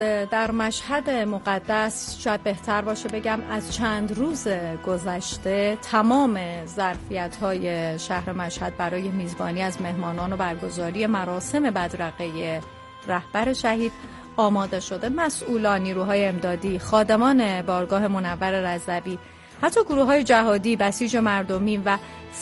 در مشهد مقدس شاید بهتر باشه بگم از چند روز گذشته تمام ظرفیت‌های شهر مشهد برای میزبانی از مهمانان و برگزاری مراسم بدرقه رهبر شهید آماده شده. مسئولان، نیروهای امدادی، خادمان بارگاه منور رضوی، حتی گروه‌های جهادی، بسیج مردمی و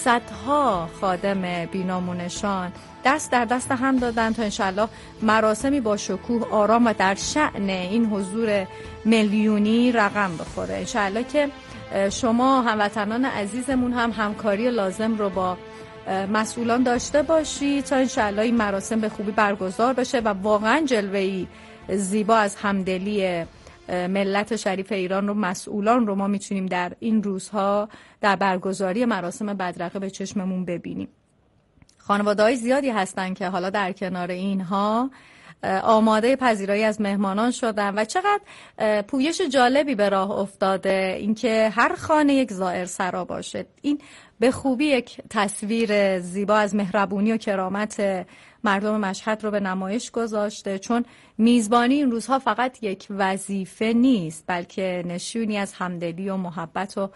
صدها خادم بینامونشان دست در دست هم دادن تا انشالله مراسمی با شکوه، آرام و در شأن این حضور میلیونی رقم بخوره. انشالله که شما هموطنان عزیزمون هم همکاری لازم رو با مسئولان داشته باشید تا انشالله این مراسم به خوبی برگزار بشه و واقعا جلوه‌ای زیبا از همدلی ملت شریف ایران رو، مسئولان رو ما میتونیم در این روزها در برگزاری مراسم بدرقه به چشممون ببینیم. خانواده‌های زیادی هستن که حالا در کنار اینها آماده پذیرایی از مهمانان شدن و چقدر پویش جالبی به راه افتاده اینکه هر خانه یک زائر سرا باشه. این به خوبی یک تصویر زیبا از مهربونی و کرامت مردم مشهد رو به نمایش گذاشته، چون میزبانی این روزها فقط یک وظیفه نیست بلکه نشونی از همدلی و محبت و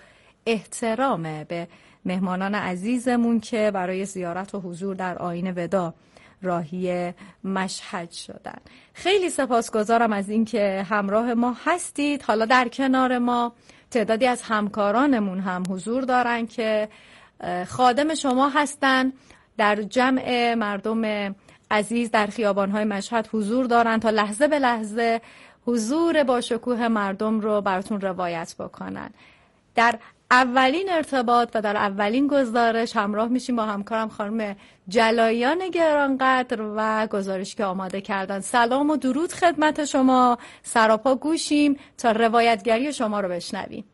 احترام به مهمانان عزیزمون که برای زیارت و حضور در آیین وداع راهی مشهد شدن. خیلی سپاسگزارم از اینکه همراه ما هستید. حالا در کنار ما تعدادی از همکارانمون هم حضور دارن که خادم شما هستن، در جمع مردم عزیز در خیابان‌های مشهد حضور دارن تا لحظه به لحظه حضور با شکوه مردم رو براتون روایت بکنن. در اولین ارتباط و در اولین گزارش همراه میشیم با همکارم خانم جلاییان گرانقدر و گزارشی که آماده کردن. سلام و درود خدمت شما، سراپا گوشیم تا روایتگری شما رو بشنویم.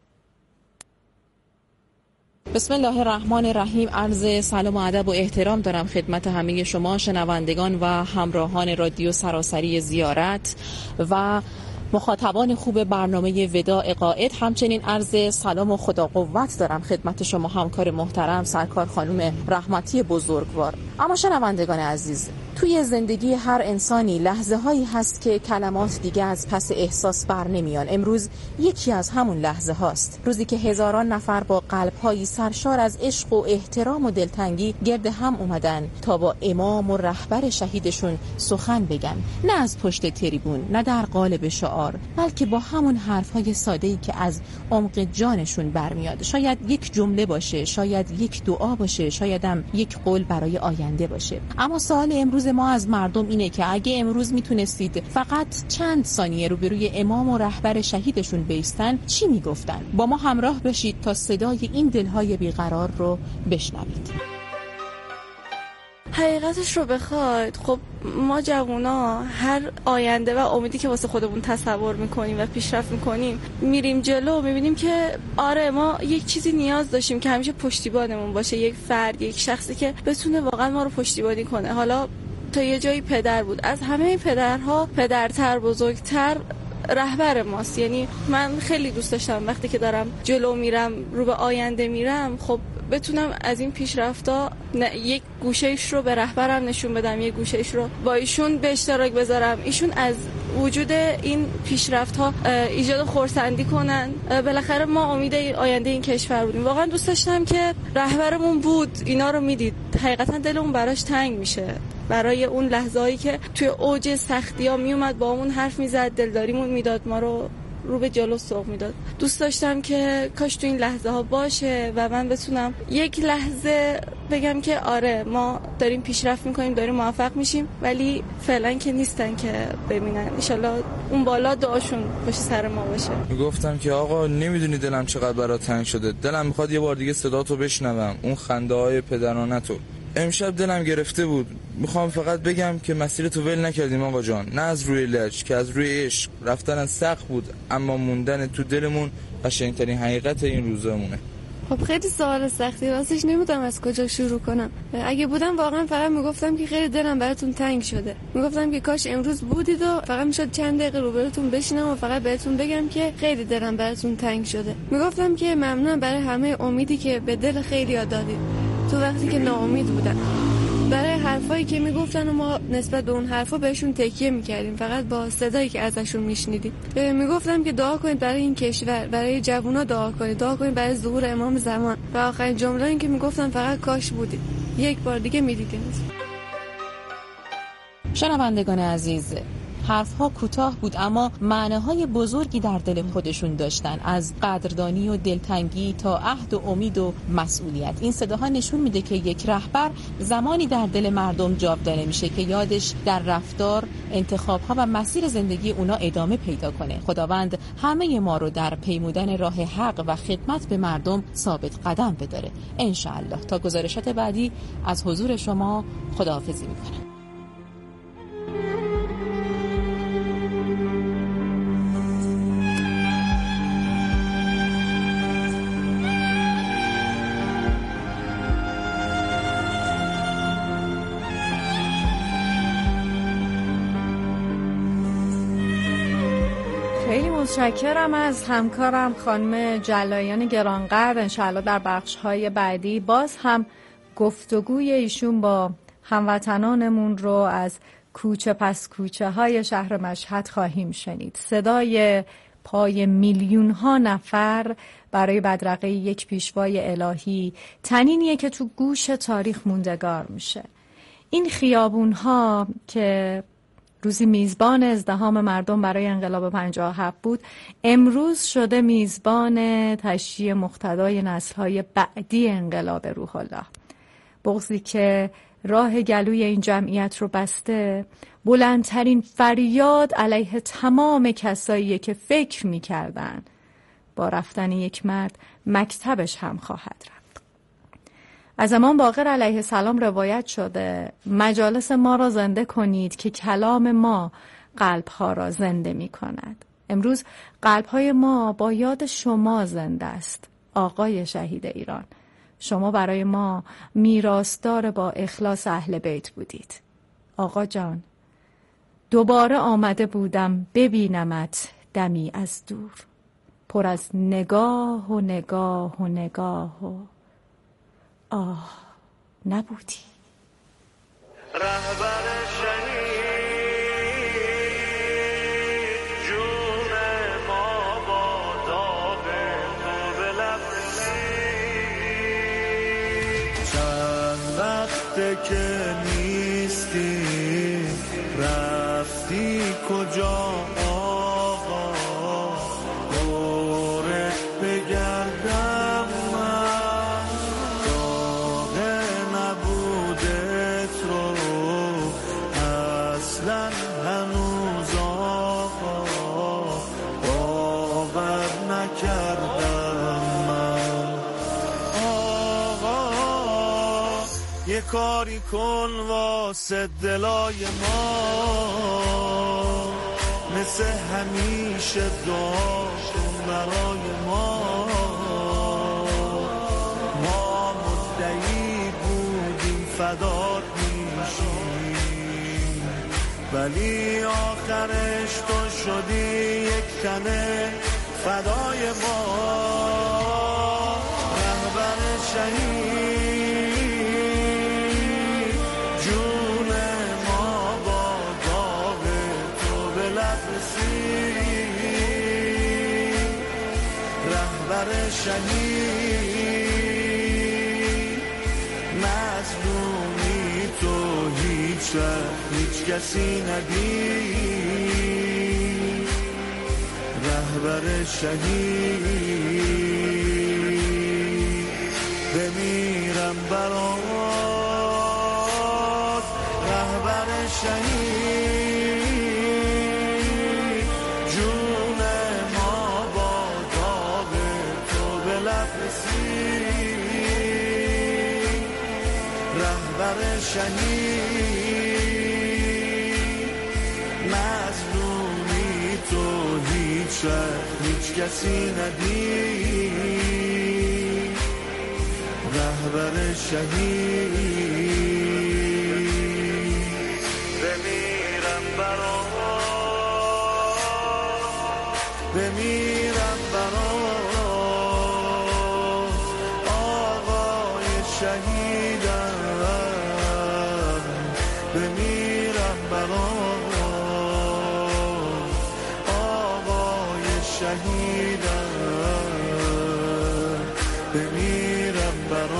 بسم الله الرحمن الرحیم. عرض سلام و ادب و احترام دارم خدمت همه شما شنوندگان و همراهان رادیو سراسری زیارت و مخاطبان خوب برنامه وداع قائد. همچنین عرض سلام و خدا قوت دارم خدمت شما همکار محترم سرکار خانم رحمتی بزرگوار. اما شنوندگان عزیز، توی زندگی هر انسانی لحظه هایی هست که کلمات دیگه از پس احساس بر نمیان. امروز یکی از همون لحظه هاست، روزی که هزاران نفر با قلب هایی سرشار از عشق و احترام و دلتنگی گرد هم اومدن تا با امام و رهبر شهیدشون سخن بگن، نه از پشت تریبون، نه در قالب شعار، بلکه با همون حرف های ساده‌ای که از عمق جانشون برمیاد. شاید یک جمله باشه، شاید یک دعا باشه، شاید هم یک قول برای آینده باشه. اما سوال امروز ما از مردم اینه که اگه امروز میتونستید فقط چند ثانیه روبروی امام و رهبر شهیدشون بایستن چی میگفتن؟ با ما همراه بشید تا صدای این دلهای بیقرار رو بشنوید. حقیقتش رو بخواید، خب ما جوونا هر آینده و امیدی که واسه خودمون تصور میکنیم و پیشرفت میکنیم میریم جلو، میبینیم که آره ما یک چیزی نیاز داشتیم که همیشه پشتیبانمون باشه، یک فرد، یک شخصی که بتونه واقعا ما رو پشتیبانی کنه. حالا تا یه جایی پدر بود، از همه پدرها پدرتر، بزرگتر رهبر ماست. یعنی من خیلی دوست داشتم وقتی که دارم جلو میرم، رو به آینده میرم، خب بتونم از این پیشرفتا یک گوشه‌اش رو به رهبرم نشون بدم، یک گوشه‌اش رو با ایشون به اشتراک بذارم، ایشون از وجود این پیشرفت‌ها ایجاد خرسندی کنن. بالاخره ما امید آینده این کشور بودیم. واقعا دوست داشتم که رهبرمون بود، اینا رو میدید، حقیقتا دلمون براش تنگ میشه، برای اون لحظه‌ای که توی اوج سختی‌ها میومد با اون حرف میزد، دلداریمون میداد، ما رو به جلو سوق میداد. دوست داشتم که کاش تو این لحظه ها باشه و من بتونم یک لحظه بگم که آره ما داریم پیشرفت میکنیم، داریم موفق میشیم، ولی فعلا که نیستن که ببینن. انشالله اون بالا دعاشون پشت سر ما باشه. میگفتم که آقا نمیدونی دلم چقدر برات تنگ شده، دلم میخواد یه بار دیگه صداتو بشنوم، اون خنده های پدرانتو. امشب دلم گرفته بود، میخوام فقط بگم که مسیرتو ول نکردیم آقا جان، نه از روی لج که از روی عشق. رفتن سخت بود اما موندن تو دلمون قشنگترین حقیقت این روزامونه. خب خیلی سوال سختی، راستش نمیدونم از کجا شروع کنم. اگه بودم واقعا فقط میگفتم که خیلی دلم براتون تنگ شده، میگفتم که کاش امروز بودید و فقط میشد چند دقیقه روبروتون بشینم و فقط بهتون بگم که خیلی دلم براتون تنگ شده. میگفتم که ممنونم برای همه امیدی که به دل خیلی‌ها دادید تو وقتی که ناامید بودن. برای حرفایی که میگفتن و ما نسبت به اون حرفا بهشون تکیه میکردیم، فقط با صدایی که ازشون میشنیدیم. میگفتم که دعا کنید برای این کشور، برای جوونا دعا کنید برای ظهور امام زمان. و آخرین جمله این که میگفتن فقط کاش بودید، یک بار دیگه میدیدیم. شنوندگان عزیز، حرفها کوتاه بود اما معناهای بزرگی در دل خودشون داشتن، از قدردانی و دلتنگی تا عهد و امید و مسئولیت. این صداها نشون میده که یک رهبر زمانی در دل مردم جاودانه میشه که یادش در رفتار، انتخابها و مسیر زندگی اونا ادامه پیدا کنه. خداوند همه ما رو در پیمودن راه حق و خدمت به مردم ثابت قدم بداره انشاءالله. تا گزارشات بعدی از حضور شما خداحافظی میکنم. خیلی متشکرم از همکارم خانم جلایان گرانقدر. انشاءالله در بخش‌های بعدی باز هم گفتگوی ایشون با هموطنانمون رو از کوچه پس کوچه های شهر مشهد خواهیم شنید. صدای پای میلیون ها نفر برای بدرقه یک پیشوای الهی طنینیه که تو گوش تاریخ موندگار میشه. این خیابون ها که روزی میزبان ازدحام مردم برای انقلاب 57 بود، امروز شده میزبان تشییع مقتدای نسل‌های بعدی انقلاب روح الله. بغضی که راه گلوی این جمعیت رو بسته، بلندترین فریاد علیه تمام کسایی که فکر می‌کردن با رفتن یک مرد مکتبش هم خواهد رفت. از امام باقر علیه السلام روایت شده مجالس ما را زنده کنید که کلام ما قلبها را زنده می کند. امروز قلبهای ما با یاد شما زنده است، آقای شهید ایران. شما برای ما میراثدار با اخلاص اهل بیت بودید. آقا جان، دوباره آمده بودم ببینمت دمی از دور، پر از نگاه و نگاه و نگاه و آه نبودی. رهبر شهید جون ما با داغ تو به لب رسید. چند وقته که نیستی، رفتی کجا آقا؟ دورت بگردم هنوز آقا باور نکردم من. آقا یه کاری کن واسه دلای ما، مثل همیشه دعا کن برای ما. ما مدعی بودیم فدات میشیم، ولی آخرش تو شدی یک تنه فدای ما. رهبر شهید جون ما با داغ تو به لب رسید. رهبر شهید مظلومی تو هیچ کسی ندید. رهبر شهید بمیرم برات. رهبر شهید جون ما با داغ تو به لب رسید. رهبر شهید مظلومی تو هیچ کسی ندید. رهبر شهید بمیرم برات. آقای شهیدم شهیدم بمیرم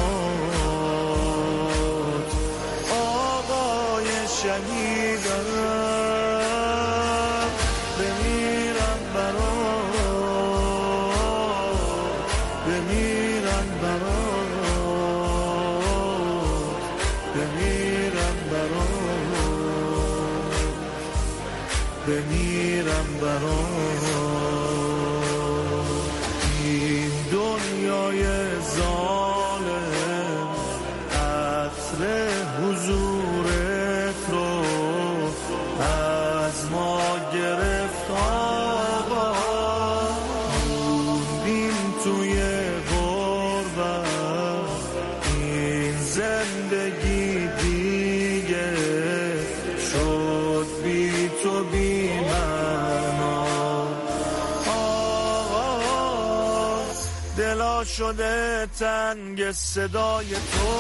برات آقای شهیدم بمیرم برات بمیرم برات بمیرم برات بمیرم برات این دنیای ظالم عطر حضورت رو از ما گرفت آقا موندیم توی غربت این زندگی دیگه شد بی تو بی معنا آقا دلا شده تنگ صدای تو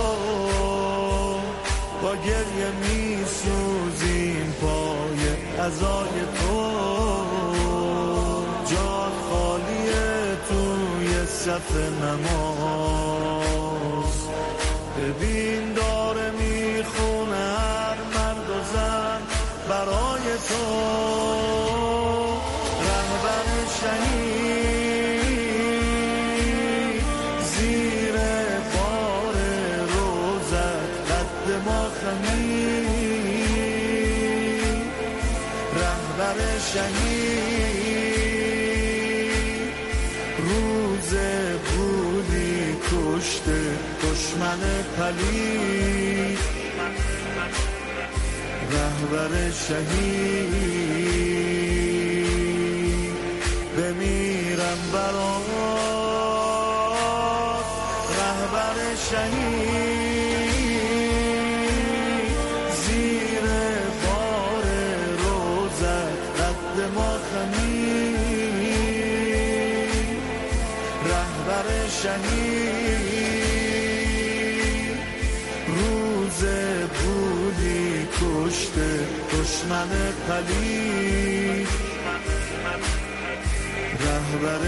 با گریه می سوزیم پای عزای تو جان خالیه توی صف نماز ببین داره میخونه هر مرد و زن برای تو رهبر شهید زیر بار روزت قد ما خمید رهبر شهید روز بودی کشته دشمن پلید رهبر شهید بمیرم برات رهبر شهید زیر بار روزت قد ما خمید رهبر شهید روز بودی کشته دشمن پلید رهبر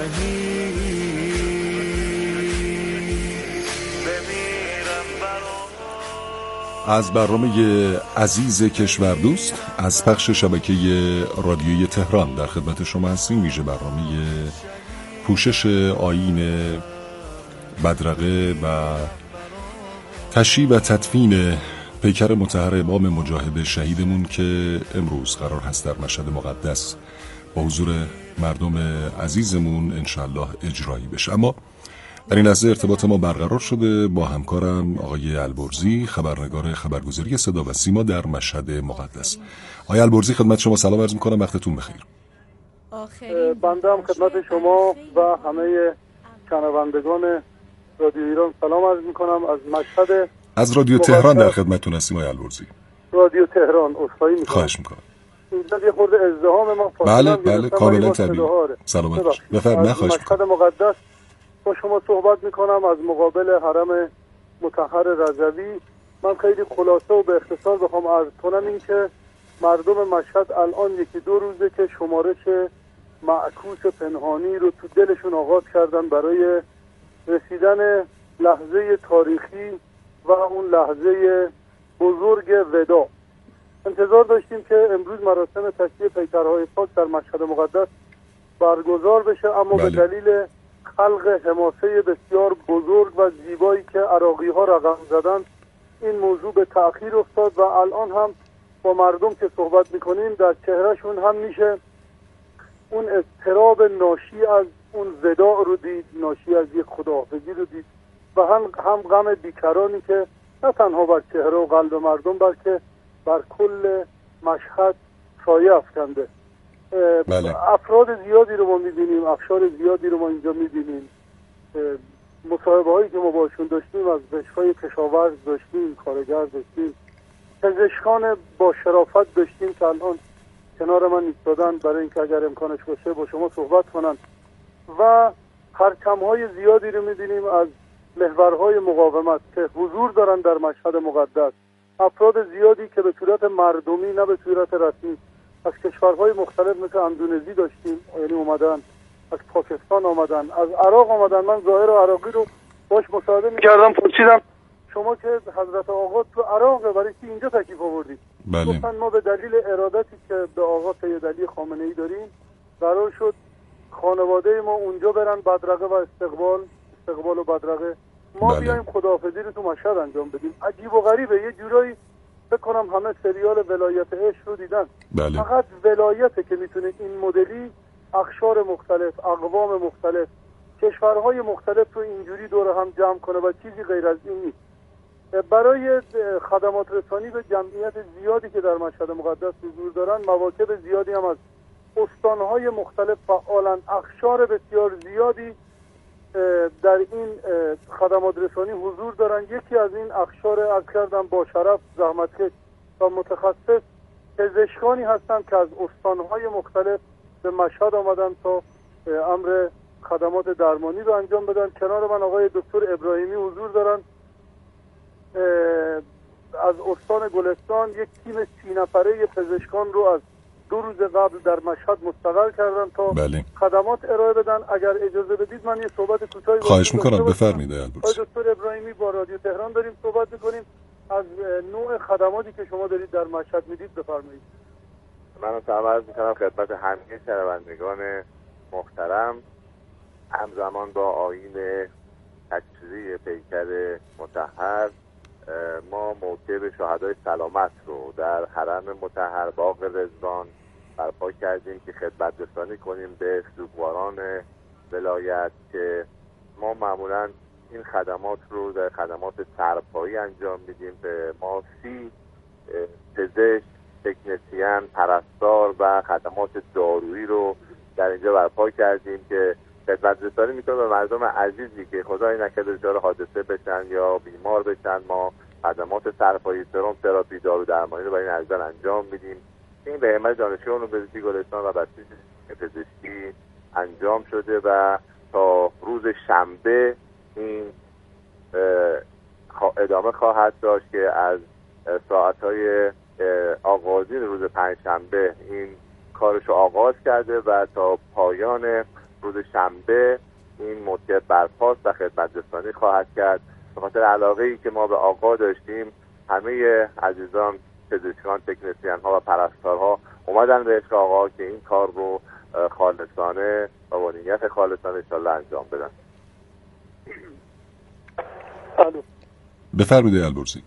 شهید بمیرم برات. از برنامه عزیز کشوردوست از پخش شبکه رادیویی تهران در خدمت شما هستیم. ویژه برنامه پوشش آیین بدرقه و تشییع و تدفین پیکر مطهر امام مجاهد شهیدمون که امروز قرار هست در مشهد مقدس با حضور مردم عزیزمون انشالله اجرایی بشه. اما در این لحظه ارتباط ما برقرار شده با همکارم آقای البرزی، خبرنگار خبرگزاری صدا و سیما در مشهد مقدس. آقای البرزی خدمت شما سلام عرض می‌کنم، وقتتون بخیر. بنده هم خدمت شما و همه شنوندگان رادیو ایران سلام عرض می‌کنم از مشهد از رادیو تهران در خدمتتون هستیم آقای البرزی. رادیو تهران عذرخواهی می‌کنم. خواهش می‌کنم. اینجا یه خورده ازدحام ما بله کاملا طبیعی. سلامت باشید. بفرمایید. خواهش می‌کنم. مشهد مقدس با شما صحبت می‌کنم از مقابل حرم مطهر رضوی. من خیلی خلاصه و به اختصار بخوام عرض کنم این که مردم مشهد الان یکی دو روزه که شمارش معکوس پنهانی رو تو دلشون آغاز کردن برای رسیدن لحظه تاریخی و اون لحظه بزرگ ودا. انتظار داشتیم که امروز مراسم تشییع پیکرهای پاک در مشهد مقدس برگزار بشه، اما به دلیل خلق حماسه بسیار بزرگ و زیبایی که عراقی ها رقم زدن این موضوع به تأخیر افتاد و الان هم با مردم که صحبت میکنیم در چهرهشون هم میشه اون اضطراب ناشی از اون وداع رو دید، ناشی از یک خداحافظی رو دید و هم غم بیکرانی که نه تنها بر چهره و قلب مردم بلکه بر کل مشهد سایه افکنده. افراد زیادی رو ما میبینیم، افشار زیادی رو ما اینجا میبینیم. مصاحبه هایی که ما باشون داشتیم از پزشکای کشاورز داشتیم، کارگر داشتیم، پزشکان با شرافت داشتیم که الان کنار من ایستادن برای اینکه اگر امکانش باشه با شما صحبت کنن و پرچم‌های زیادی رو می‌بینیم از محورهای مقاومت که حضور دارن در مشهد مقدس. افراد زیادی که به صورت مردمی نه به صورت رسمی از کشورهای مختلف مثل اندونزی داشتیم، یعنی اومدن از پاکستان آمدن، از عراق آمدن. من ظاهر و عراقی رو باش مصاحبه می‌کردم، پرسیدم شما که حضرت آقا تو عراق برای چی اینجا تشریف آوردید؟ گفتن ما به دلیل ارادتی که به آقا سید علی خامنه‌ای داریم قرار شد خانواده ما اونجا برن بدرقه و استقبال و بدرقه، ما بیایم خداحافظی رو تو مشهد انجام بدیم. عجیب و غریبه، یه جورایی فکر کنم همه سریال ولایت عشق رو دیدن. فقط ولایته که میتونه این مدلی اقشار مختلف، اقوام مختلف، کشورهای مختلف رو اینجوری دور هم جمع کنه و چیزی غیر از این نیست. برای خدمات رسانی به جمعیت زیادی که در مشهد مقدس حضور دارن، مواکب زیادی هم از استانهای مختلف فعالن، اقشار بسیار زیادی در این خدمات رسانی حضور دارن. یکی از این اقشار از کردم با شرف زحمتکش و متخصص پزشکانی هستند که از استانهای مختلف به مشهد آمدن تا امر خدمات درمانی رو انجام بدن. کنار من آقای دکتر ابراهیمی حضور دارن از استان گلستان. یک تیم 30 نفره پزشکان رو از 2 روز قبل در مشهد مستقر کردن تا خدمات ارائه بدن. اگر اجازه بدید من یه صحبت کوتاهی خواهش میکنم، بفرمایید. آقای دکتر ابراهیمی با رادیو تهران داریم صحبت میکنیم از نوع خدماتی که شما دارید در مشهد میدید. بفرمایید. من سلام عرض میکنم خدمت همه شنوندگان محترم. همزمان با آیین تشریع پیکر مطهر ما موکب شهدای سلامت رو در حرم مطهر باغ رضوان برپا کردیم که خدمت رسانی کنیم به سوگواران ولایت که ما معمولا این خدمات رو در خدمات سرپایی انجام میدیم. به ما 30 پزشک، تکنسین، پرستار و خدمات دارویی رو در اینجا برپا کردیم که خدمت رسانی میکنه به مردم عزیزی که خدای نکرده دچار حادثه بشن یا بیمار بشن. ما خدمات سرپایی، سرم تراپی، دارو درمانی رو برای این عزیزان انجام میدیم. این به همت دانشگاه علوم پزشکی گلستان و بسیج پزشکی انجام شده و تا روز شنبه این ادامه خواهد داشت که از ساعتهای آغازین روز پنجشنبه این کارش رو آغاز کرده و تا پایان روز شنبه این مدت برپاست و خدمت رسانی خواهد کرد. به خاطر علاقه‌ای که ما به آقا داشتیم، همه عزیزان پزشکان، تکنسین ها و پرستارها اومدن به عشق آقا که این کار رو خالصانه و با نیت خالصانه انشالله انجام بدن. بفرمایید البرزی.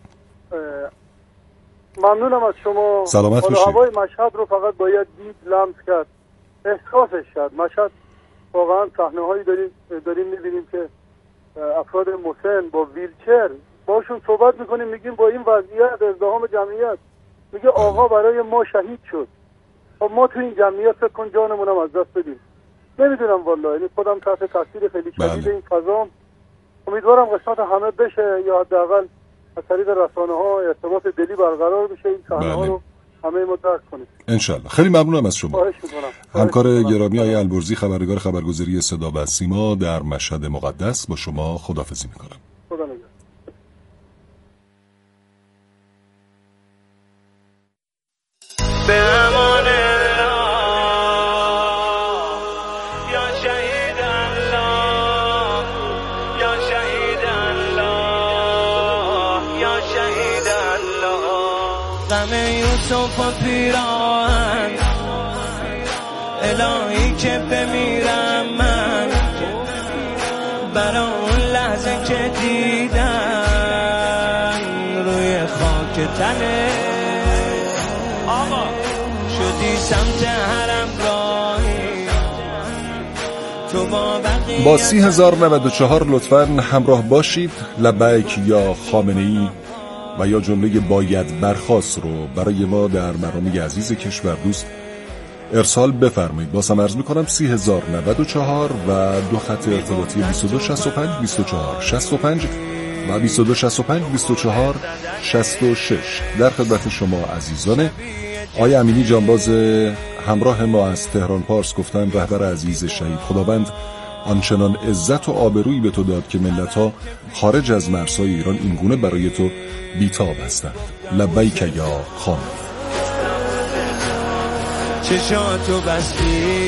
ممنونم از شما. سلامت باشید. هوای مشهد رو فقط باید دید، لمس کرد، احساسش کرد. مشهد واقعا صحنه‌هایی داریم می‌بینیم که افراد مسن با ویلچر باشون صحبت میکنیم، میگیم با این وضعیت ازدحام جمعیت، میگه آقا برای ما شهید شد. خب ما تو این جمعیت فکر کن جانمونم از دست بدیم. نمیدونم والله، یعنی خودم تحت تاثیر خیلی شدید این فضا. امیدوارم قسمت همه بشه یا حداقل از طریق رسانه‌ها ارتباط دلی برقرار بشه، این صحنه‌ها رو همه ما درک کنیم ان شاءالله. خیلی ممنونم از شما. خواهش می‌کنم. همکار گرامی آقای البرزی، خبرنگار خبرگزاری صدا و سیما در مشهد مقدس، با شما خداحافظی می‌کنم. خدا نگهدار. به امان الله یا شهید الله یا شهید الله یا شهید الله. غم یوسف و پیران الهی که بمیرم من برای اون لحظه که دیدم روی خاک تنه آقا شدی سمت حرم راهی تو با 30,094 لطفاً همراه باشید. لبیک یا خامنه‌ای و یا جمله باید برخاست رو برای ما در مرامی عزیز کشور دوست ارسال بفرمایید. بازم عرض میکنم 30,094 و 2 خط ارتباطی 2265 24 65 و 2265 24 66 در خدمت شما عزیزانه. آقای امینی جانباز همراه ما از تهران پارس گفتن رهبر عزیز شهید، خداوند آنچنان عزت و آبرویی به تو داد که ملت‌ها خارج از مرزهای ایران اینگونه برای تو بی‌تاب هستند. لبیک یا خامنه‌ای. چشاتو بستی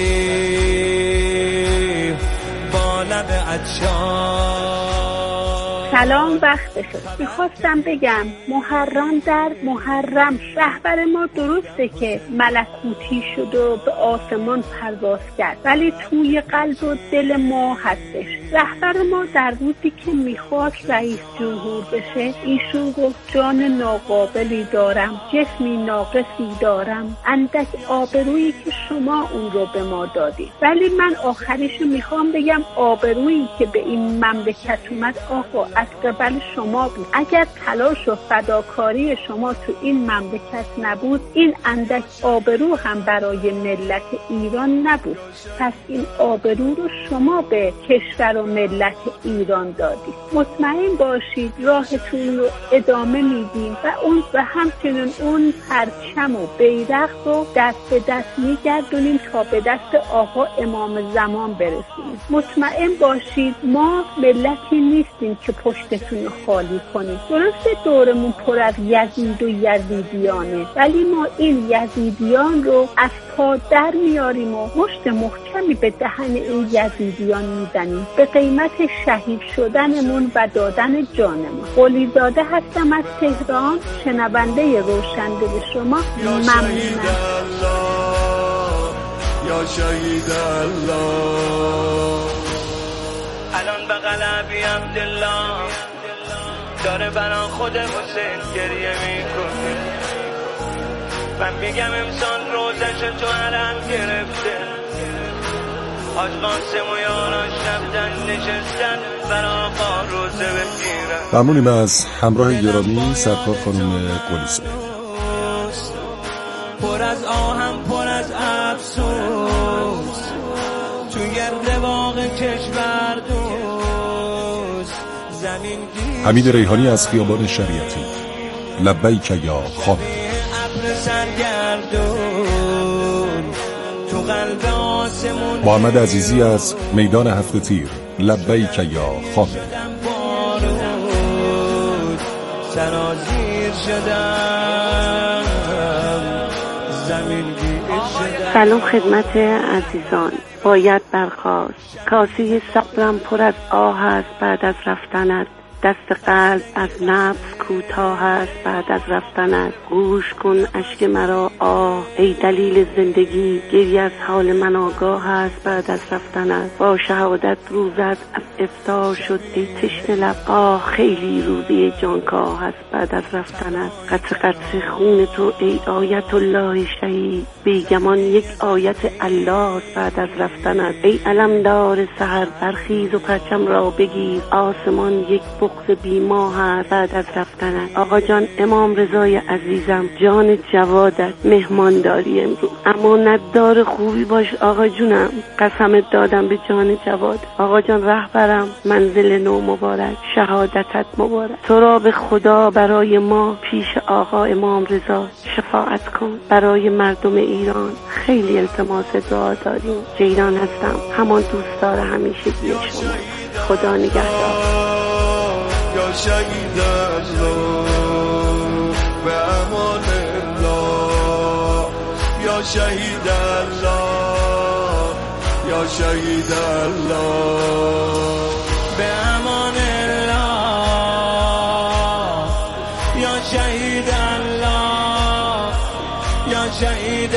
با لب عطشان. سلام، وقت بخیر. میخواستم بگم محرم در محرم رهبر ما درسته که ملکوتی شد و به آسمان پرواز کرد، ولی توی قلب و دل ما هستش. رهبر ما در روزی که میخواست رئیس جمهور بشه ایشون گفت جان ناقابلی دارم، جسمی ناقصی دارم، اندک آبرویی که شما اون رو به ما دادید. ولی من آخریشو میخوام بگم آبرویی که به این مملکت اومد آقا از قبل شما بود. اگر تلاش و فداکاری شما تو این مملکت نبود این اندک آبرو هم برای ملت ایران نبود. پس این آبرو رو شما به کشور و ملت ایران دادید. مطمئن باشید راهتون رو ادامه میدیم و همچنین اون پرچم و بیرق رو دست به دست میگردونیم تا به دست آقا امام زمان برسیم. مطمئن باشید ما ملتی نیستیم که پشتتون رو خالی کنیم. درسته دورمون پر از یزید و یزیدیانه، ولی ما این یزیدیان رو از پا در میاریم و مشت محکمی به دهن این یزیدیان میزنیم به قیمت شهید شدنمون و دادن جانمون. قلیزاده هستم از تهران، شنونده روشنده شما. ممنونم. یا شهید الله الان بغل ابی عبدالله داره بران خود حسین گریه میکنه. من میگم امسال روزش تو حرم گرفته، حاج قاسم و یاران شبدن نشستن برا آقا روزه بگیرن. ممنونیم از همراه گرامی سرکار خانم قلیزاده. پر از آهم پر از افسوس تو گرد باغ کشور دوست زمین گیر. حمید ریحانی از خیابان شریعتی. لبیک یا خامد. ابر سرگردون تو قلب آسمون. محمد عزیزی از میدان هفت تیر. لبیک یا خامد. سرازیر شدم زمین گیر شدم. سلام خدمت عزیزان. باید برخاست، کاسه صبرم پر از آه است بعد از رفتنت. دست قلب از نفس کوتاه است بعد از رفتنت. گوش کن اشک مرا آه ای دلیل زندگی، گریه از حال من آگاه است بعد از رفتنت. با شهادت روزت از افطار شد ای تشنه لب، آه خیلی روزی جانکاه است بعد از رفتنت. قطره قطره خون تو ای آیت الله شهید، بیگمان یک آیت الله است بعد از رفتنت. ای علمدار سحر برخیز و پرچم را بگیر، آسمان یک بغض بیماه هست بعد از رفتنت. آقا جان امام رضای عزیزم، جان جوادت مهمان داری امروز، امانتدار خوبی باش آقا جونم، قسمت دادم به جان جواد. آقا جان رهبرم، منزل نو مبارک، شهادتت مبارک. تو را به خدا برای ما پیش آقا امام رضا شفاعت کن. برای مردم ایران خیلی التماس دعا داریم. جیران هستم، همان دوستدار همیشگی شما. خدا نگهدار. یا شهید الله به امان الله، یا شهید الله، یا شهید الله به امان الله، یا شهید الله، یا شهید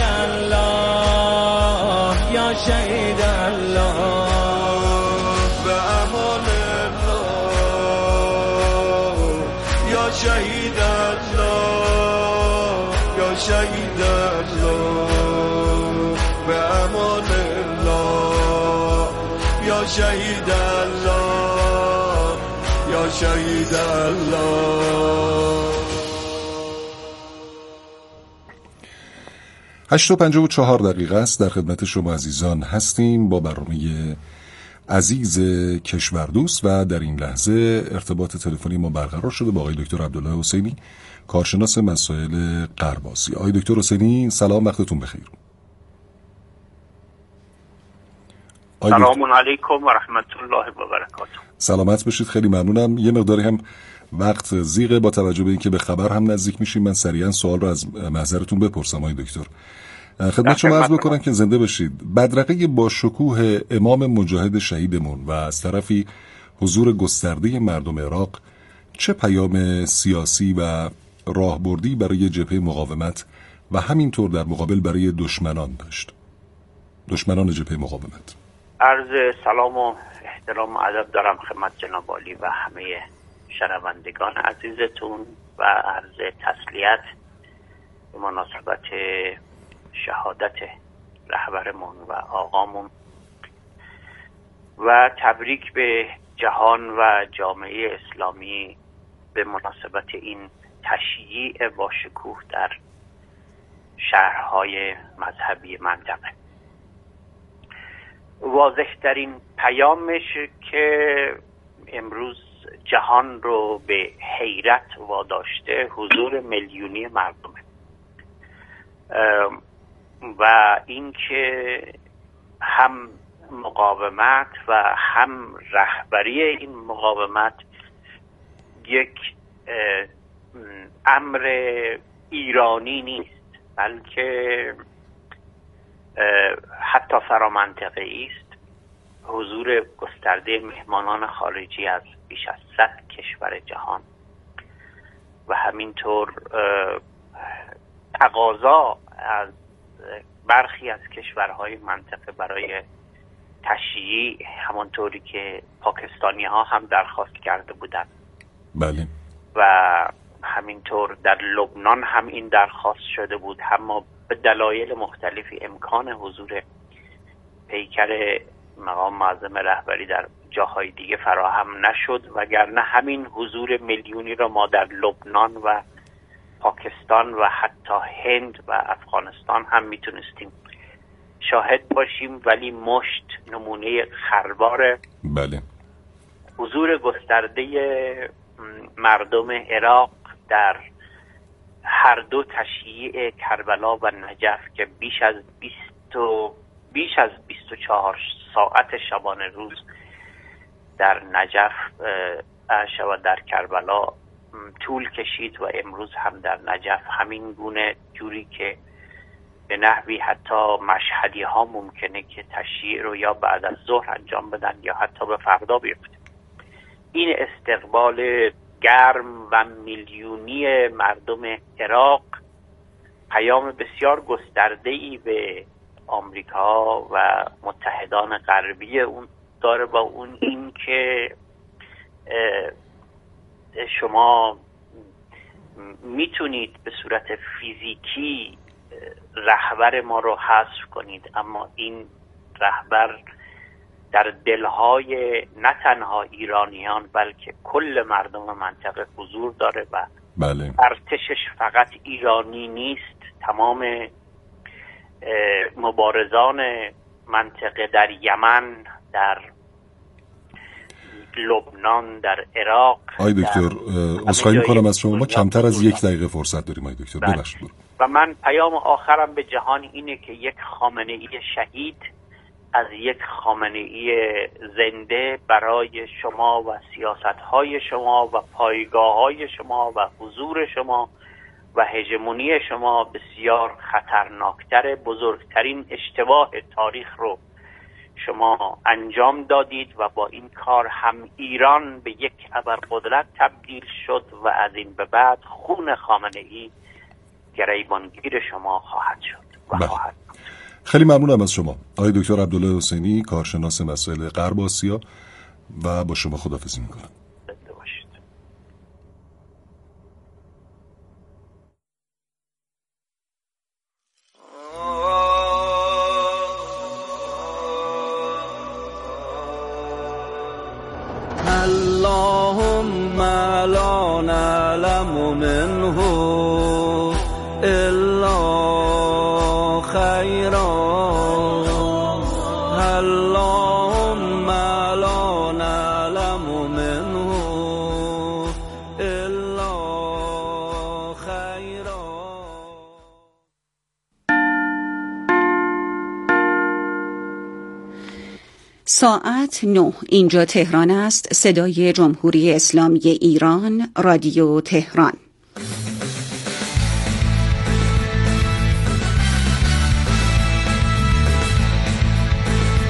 الله، یا شهید الله به امان شهید الله، یا شهید الله به امان الله، یا شهید الله، یا شهید الله. 8:54 است. در خدمت شما عزیزان هستیم با برنامه عزیز کشوردوست و در این لحظه ارتباط تلفنی ما برقرار شده با آقای دکتر عبدالله حسینی، کارشناس مسائل غرب‌آسیا. آقای دکتر حسینی سلام، وقتتون بخیر. سلام علیکم و رحمت الله و برکاته. سلامت باشید، خیلی ممنونم. یه مقداری هم وقت زیغه با توجه به اینکه به خبر هم نزدیک میشیم، من سریعا سوال رو از محضرتون بپرسم آقای دکتر. خدمت شما عرض بکنم که زنده باشید. بدرقه با شکوه امام مجاهد شهیدمون و از طرفی حضور گسترده مردم عراق چه پیام سیاسی و راهبردی برای جبهه مقاومت و همینطور در مقابل برای دشمنان داشت؟ دشمنان جبهه مقاومت. عرض سلام و احترام و ادب دارم خدمت جناب عالی و همه شنوندگان عزیزتون و عرض تسلیت به مناسبت شهادت رهبرمون و آقامون و تبریک به جهان و جامعه اسلامی به مناسبت این تشییع با شکوه در شهرهای مذهبی منطقه. واضح ترین پیامش که امروز جهان رو به حیرت واداشته حضور میلیونی مردمه و اینکه هم مقاومت و هم رهبری این مقاومت یک امر ایرانی نیست، بلکه حتی فرامنطقه‌ای است. حضور گسترده مهمانان خارجی از بیش از 100 کشور جهان و همینطور تقاضا از برخی از کشورهای منطقه برای تشییع، همانطوری که پاکستانی ها هم درخواست کرده بودند. بله. و همینطور در لبنان هم این درخواست شده بود، اما به دلایل مختلفی امکان حضور پیکر مقام معظم رهبری در جاهای دیگه فراهم نشد، وگرنه همین حضور میلیونی را ما در لبنان و پاکستان و حتی هند و افغانستان هم میتونستیم شاهد باشیم. ولی مشت نمونه خربار بله. حضور گسترده مردم عراق در هر دو تشییع کربلا و نجف که بیش از 24 ساعت شبانه روز در نجف و در کربلا طول کشید و امروز هم در نجف همین گونه، جوری که به نحوی حتی مشهدی ها ممکنه که تشییع رو یا بعد از ظهر انجام بدن یا حتی به فردا بیفته. این استقبال گرم و میلیونی مردم عراق پیام بسیار گسترده‌ای به آمریکا و متحدان غربی اون داره، با اون این که شما میتونید به صورت فیزیکی رهبر ما رو حذف کنید، اما این رهبر در دلهای نه تنها ایرانیان بلکه کل مردم منطقه حضور داره و بله. ارتشش فقط ایرانی نیست، تمام مبارزان منطقه در یمن، در لبنان، در عراق. آقای دکتر عذرخواهی می‌کنم از شما، ما کمتر از 1 دقیقه فرصت داریم آقای دکتر. ببخشید. و من پیام آخرم به جهان اینه که یک خامنه‌ای شهید از یک خامنه‌ای زنده برای شما و سیاست‌های شما و پایگاه‌های شما و حضور شما و هژمونی شما بسیار خطرناکتر. بزرگترین اشتباه تاریخ رو شما انجام دادید و با این کار هم ایران به یک ابرقدرت تبدیل شد و از این به بعد خون خامنه‌ای گریبانگیر شما خواهد شد و خواهد. خیلی ممنونم از شما آقای دکتر عبدالله حسینی، کارشناس مسائل غرب آسیا، و با شما خداحافظی میکنم. اللهم لا نعلم منه الا خيرا اللهم لا نعلم منه الا خيرا. ساعت 9. اینجا تهران است. صدای جمهوری اسلامی ایران، رادیو تهران.